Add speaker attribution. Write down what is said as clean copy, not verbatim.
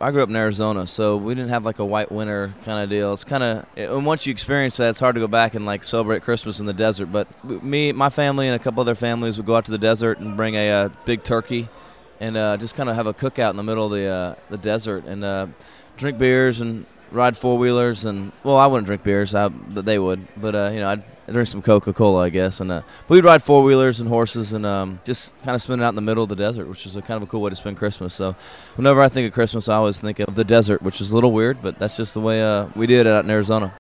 Speaker 1: I grew up in Arizona, so we didn't have like a white winter kind of deal. It's kind of, and once you experience that, it's hard to go back and like celebrate Christmas in the desert. But me, my family, and a couple other families would go out to the desert and bring a big turkey, and just kind of have a cookout in the middle of the desert, and drink beers and ride four-wheelers. And well, I wouldn't drink beers, but they would. But I'd drink some Coca-Cola, I guess. And we'd ride four-wheelers and horses, and just kind of spend it out in the middle of the desert, which is a kind of a cool way to spend Christmas. So whenever I think of Christmas, I always think of the desert, which is a little weird, but that's just the way we did it out in Arizona.